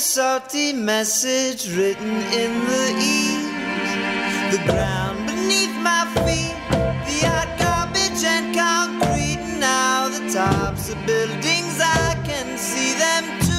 salty message written in the eaves. The ground beneath my feet, the hot garbage and concrete. Now the tops of buildings, I can see them too.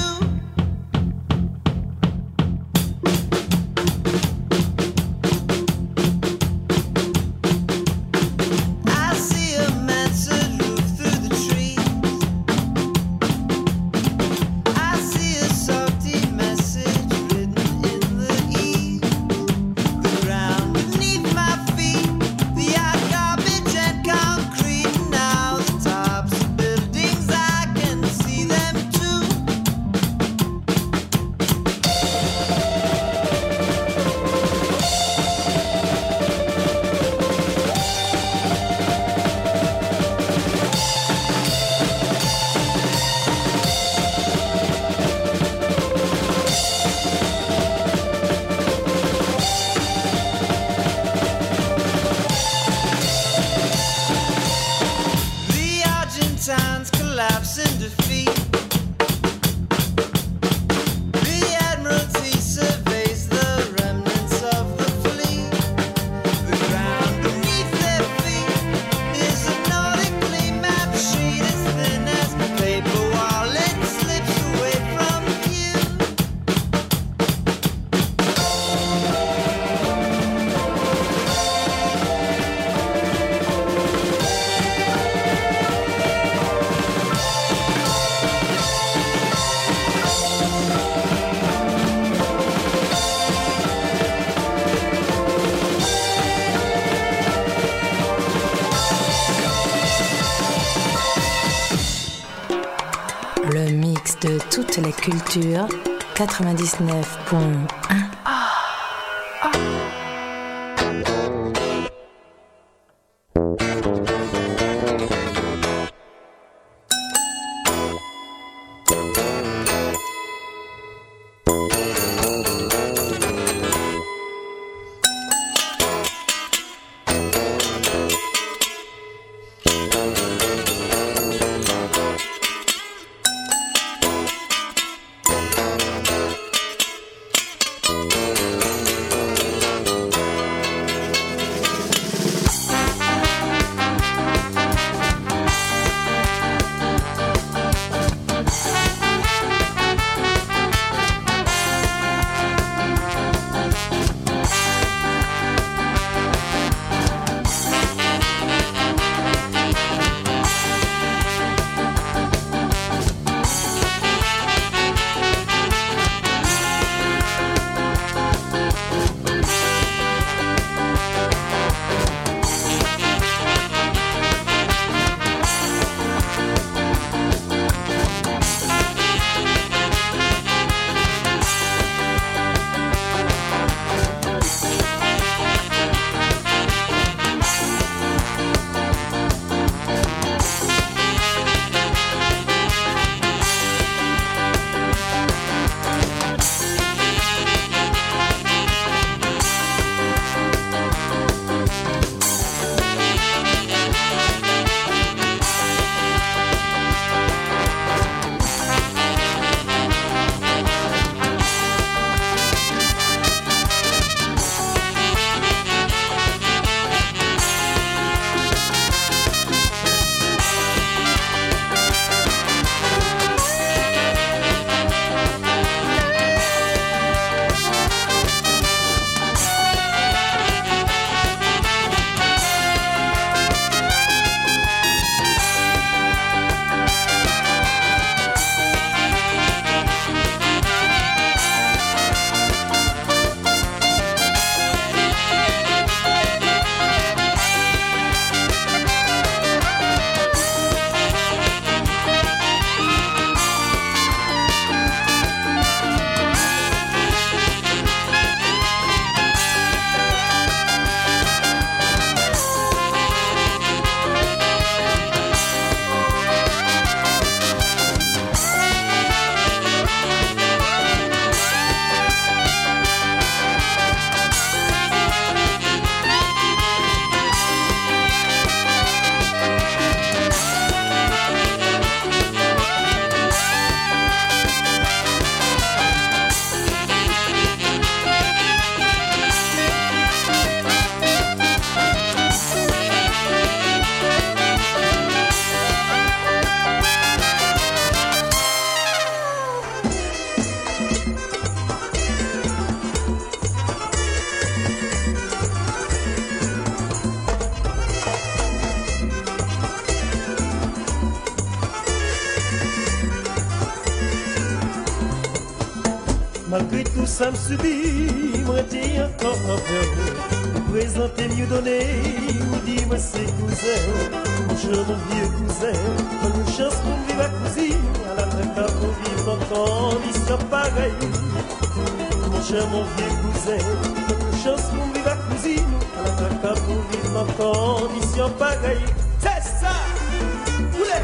Toute la culture 99.1. Malgré tout ça me subit, moi t'ai encore envers vous présenter mieux donné, ou dis-moi c'est cousin, mon cher mon vieux cousin, bonne chance pour vivre à cousine, à la traque pour vivre dans condition pareille. Mon cher mon vieux cousin, bonne chance pour vivre à cousine, à la traque pour vivre dans condition pareille. C'est ça! Oulé!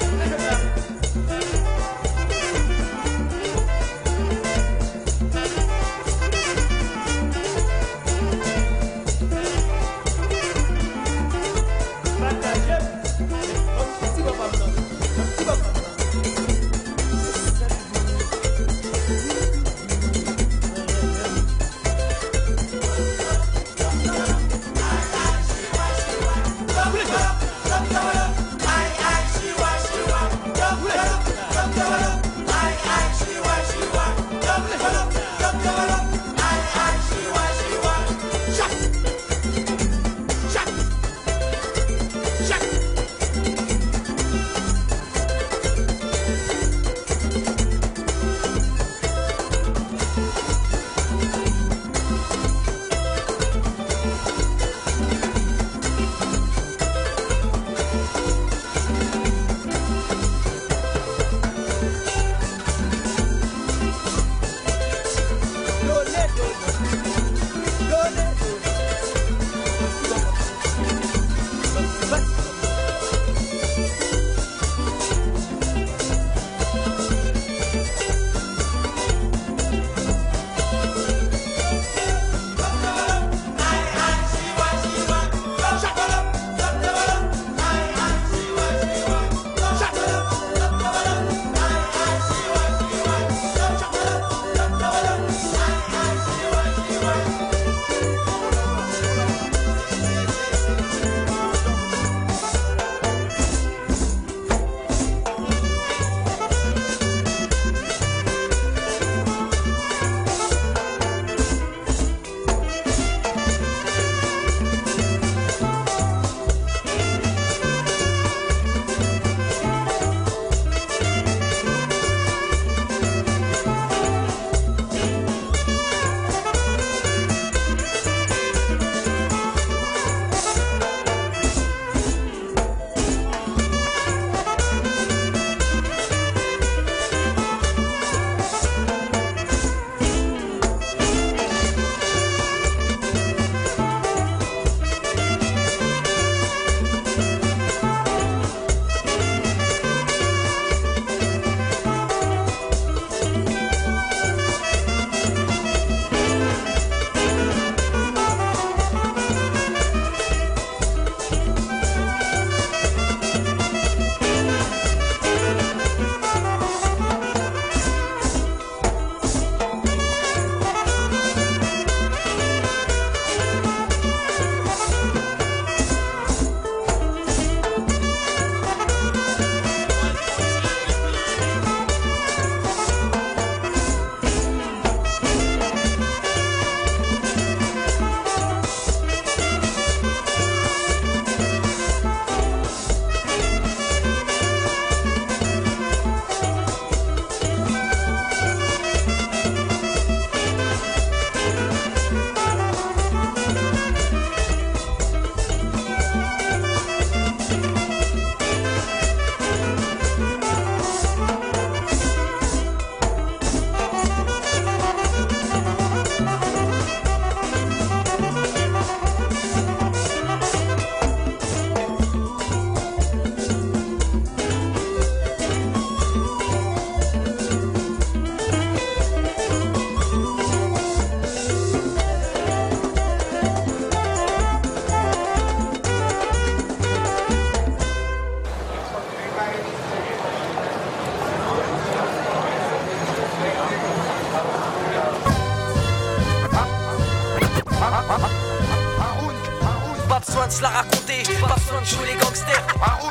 besoin de se la raconter, pas besoin de jouer les gangsters.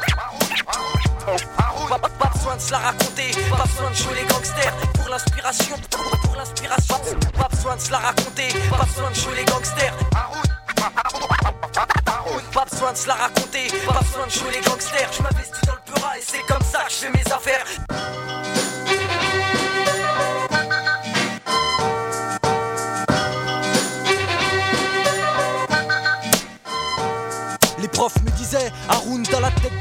Pas besoin de se la raconter, pas besoin de jouer les gangsters. Pour l'inspiration, pas besoin de se la raconter, pas besoin de jouer les gangsters. Pas besoin de se la raconter, pas besoin de jouer les gangsters. Je m'investis dans le pura et c'est comme ça que je fais mes affaires.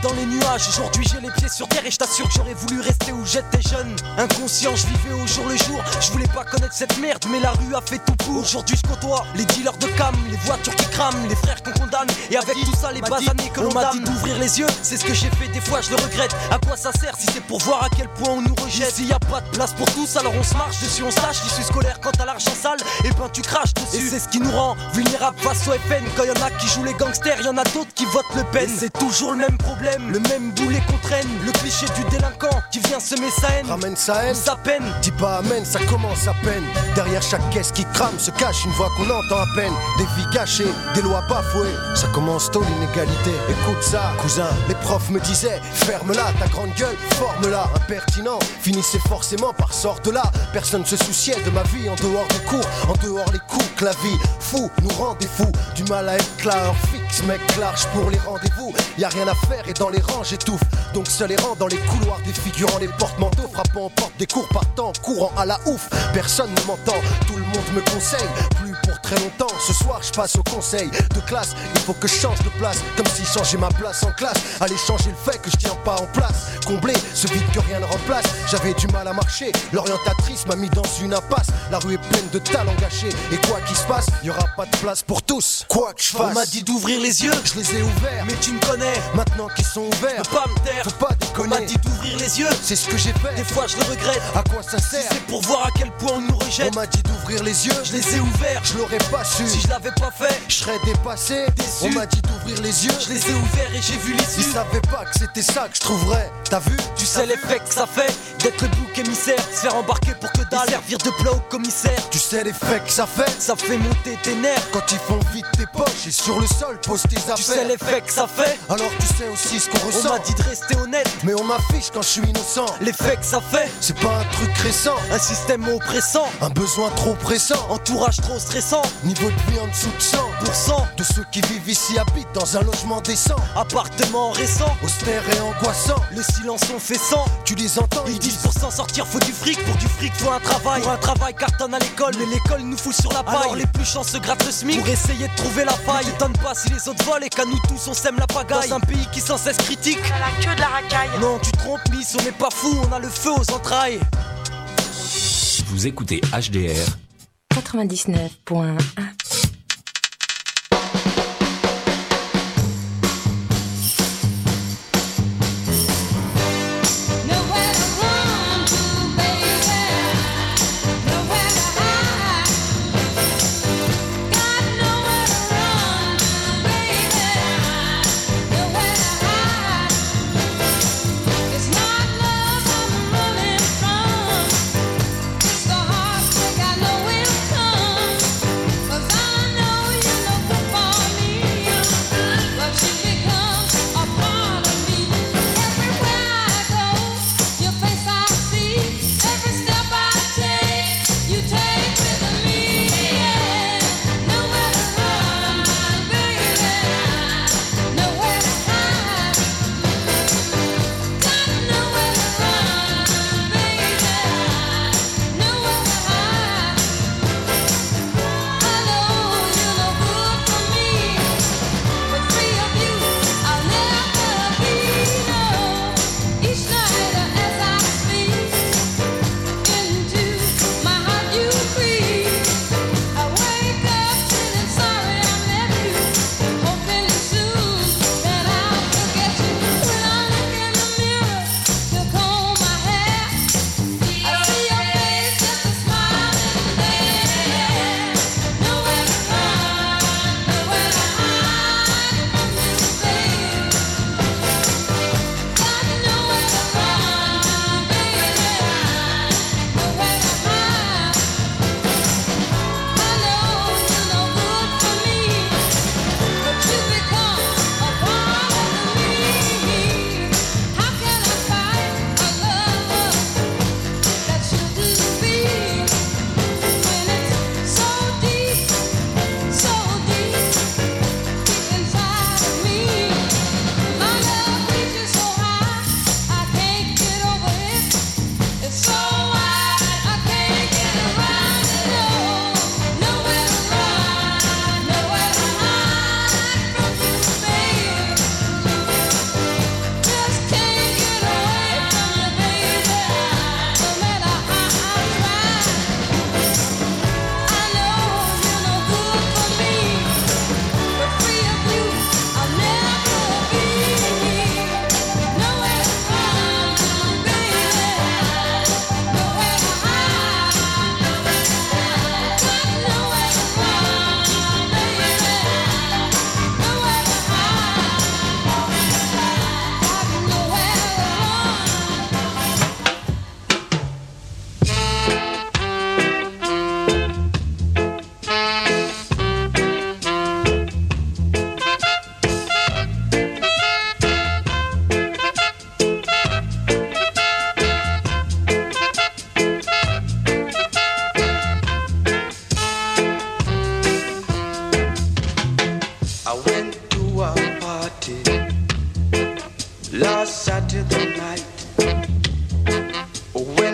dans les nuages. Aujourd'hui j'ai les pieds sur terre et je t'assure que j'aurais voulu rester où j'étais jeune. Inconscient, je vivais au jour le jour. Je voulais pas connaître cette merde, mais la rue a fait tout pour. Aujourd'hui je côtoie les dealers de cam, les voitures qui crament, les frères qu'on condamne. Et avec tout ça, les basanés que l'on m'a dit d'ouvrir les yeux. C'est ce que j'ai fait, des fois je le regrette. À quoi ça sert si c'est pour voir à quel point on nous rejette? S'il y a pas de place pour tous, alors on se marche dessus, on se lâche. L'issue scolaire quand t'as l'argent sale, et ben tu craches dessus. Et c'est ce qui nous rend vulnérables face au FN. Quand y'en a qui jouent les gangsters, y'en a d'autres qui votent Le Pen. Et c'est toujours le même problème, le même boulet qu'on traîne. Le cliché du délinquant qui vient semer sa haine. Ramène sa haine, sa peine. Dis pas amen, ça commence à peine. Derrière chaque caisse qui crame se cache une voix qu'on entend à peine. Des vies gâchées, des lois bafouées. Ça commence tôt l'inégalité. Écoute ça, cousin, les profs me disaient ferme-la, ta grande gueule, forme-la. Impertinent, finissait forcément par sortir de là. Personne se souciait de ma vie en dehors des cours, en dehors les coups que la vie fou nous rend des fous. Du mal à être clair, fixe mec, large pour les rendez-vous. Y a rien à faire et dans les rangs j'étouffe. Donc seul errant dans les couloirs défigurant les porte-manteaux, frappant en porte des cours partant, courant à la ouf. Personne ne m'entend, tout le monde me conseille. Plus pour très longtemps, ce soir je passe au conseil de classe. Il faut que je change de place, comme si changer ma place en classe allait changer le fait que je tiens pas en place. Combler ce vide que rien ne remplace. J'avais du mal à marcher, l'orientatrice m'a mis dans une impasse. La rue est pleine de talents gâchés. Et quoi qu'il se passe, y aura pas de place pour tous. Quoi que je fasse, on m'a dit d'ouvrir les yeux, je les ai ouverts. Mais tu me connais, maintenant qu'ils sont ouverts, je peux pas me taire. Faut pas déconner. On m'a dit d'ouvrir les yeux, c'est ce que j'ai fait. Des fois je le regrette. À quoi ça sert? Si c'est pour voir à quel point on nous rejette. On m'a dit d'ouvrir les yeux, je les ai ouverts. Je l'aurais pas su. Si je l'avais pas fait, je serais dépassé, déçu. On m'a dit d'ouvrir les yeux, je les ai ouverts et j'ai vu l'issue. Ils savaient pas que c'était ça que je trouverais. T'as vu? Tu sais l'effet que ça fait d'être le bouc émissaire, se faire embarquer pour que dalle, servir de plat au commissaire. Tu sais l'effet que ça fait? Ça fait monter tes nerfs quand ils font vite tes poches et sur le sol pose tes affaires. Tu sais l'effet que ça fait? Alors tu sais aussi ce qu'on ressent. On m'a dit de rester honnête, mais on m'affiche quand je suis innocent. L'effet que ça fait, c'est pas un truc récent. Un système oppressant, un besoin trop pressant. Entourage trop stressant, niveau de vie en dessous de 100% de ceux qui vivent ici habitent dans un logement décent. Appartement récent, austère et angoissant. Le silence on fait sans, tu les entends. Ils disent pour s'en sortir faut du fric, pour du fric faut un travail. Pour un travail cartonne à l'école, mais l'école nous fout sur la paille. Alors les plus chanceux grattent le SMIC pour essayer de trouver la faille. T'étonnes pas si les autres volent et qu'à nous tous on sème la pagaille. Dans un pays qui sans cesse critique, on a la queue de la racaille. Non tu te trompes Miss, on n'est pas fou, on a le feu aux entrailles. Vous écoutez HDR 99.1. But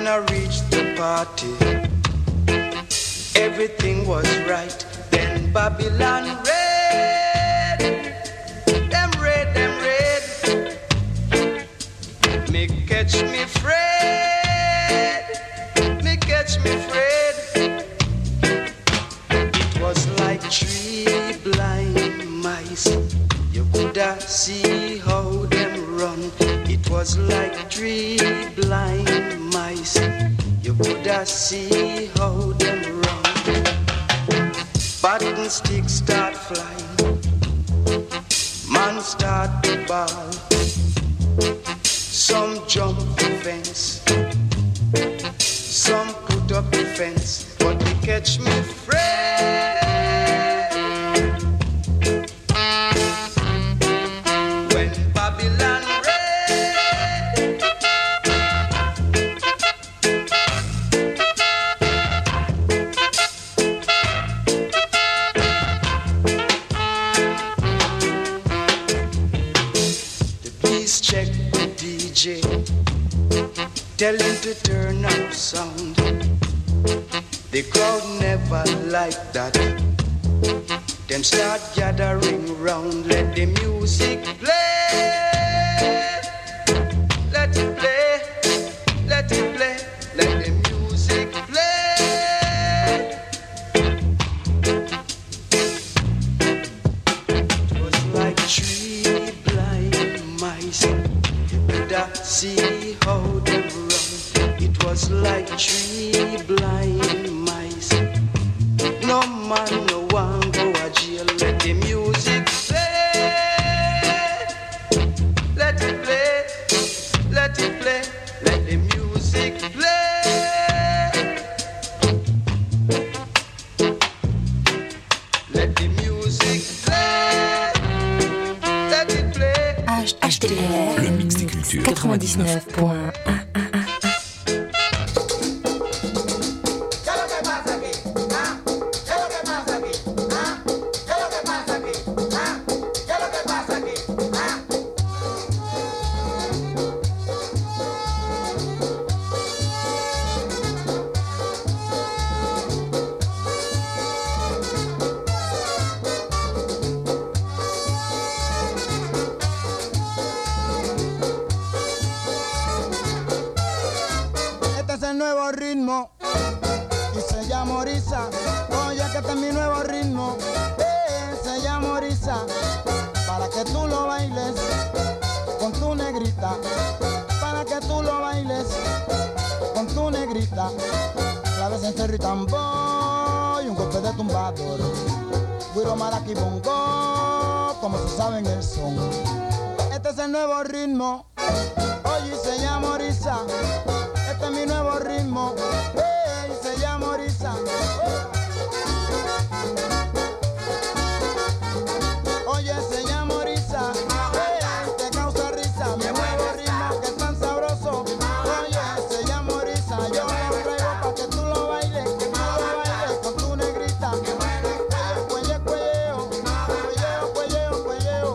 I reached the party, everything was right. Then Babylon raid, them raid, them raid. Me catch me afraid, me catch me afraid. It was like 3 blind mice. You coulda see how them run. It was like 3 blind mice. You coulda see how them run. Button sticks start flying, man start to ball. Some jump the fence, some put up the fence, but they catch me afraid. When Babylon raid, the beast check the DJ, tell him to turn up sound. The crowd never liked that. Them start gathering round, let the music play. Let it play, let it play, let the music play. It was like 3 blind mice. You coulda see how them run. It was like 3 blind mice. No man, no one go a jail. Let the music play. Let it play. Let it play. Let the music play. Let the music play. Let it play. HDR, Le mix des cultures. 99.1. Este es el nuevo ritmo y se llama Orisa. Oye, que este es mi nuevo ritmo, se llama Orisa. Para que tú lo bailes con tu negrita, para que tú lo bailes con tu negrita. Claves en cerro y tambor y un golpe de tumbador. Guiro, maraqui, bongo, como se sabe en el son. Este es el nuevo ritmo, oye, se llama Orisa. Este es mi nuevo ritmo, se llama Orisa. Oye, se llama Orisa, te causa risa. Mi nuevo ritmo que es tan sabroso. Oye, se llama Orisa. Yo lo traigo pa' que tú lo bailes, con tu negrita. Cuelle, cuelleo, cuelleo, cuelleo, cuelleo.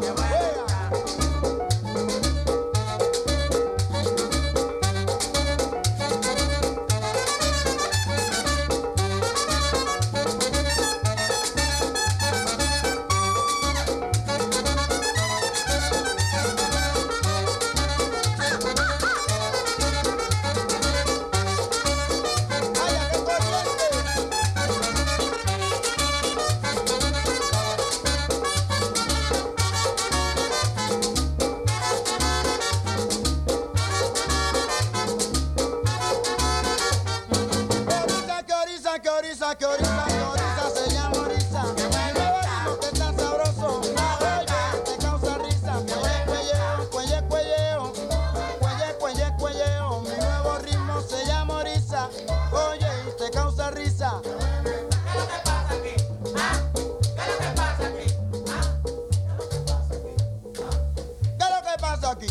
Que Orisa se llama Orisa. Mi nuevo ritmo que está sabroso. Oye, te causa risa. Cuelle, cuelleo, cuelle, cuelleo. Mi nuevo ritmo se llama Orisa. Oye, te causa risa. ¿Qué es lo que pasa aquí? ¿Qué es lo que pasa aquí? ¿Qué es lo que pasa aquí?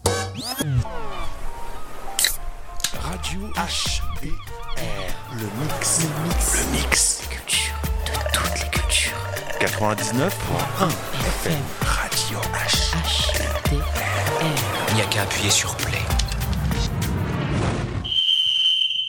Radio HDR, le mix des cultures, de toutes les cultures. 99.1 FM, Radio HDR. Il n'y a qu'à appuyer sur play.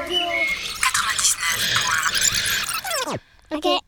Ok.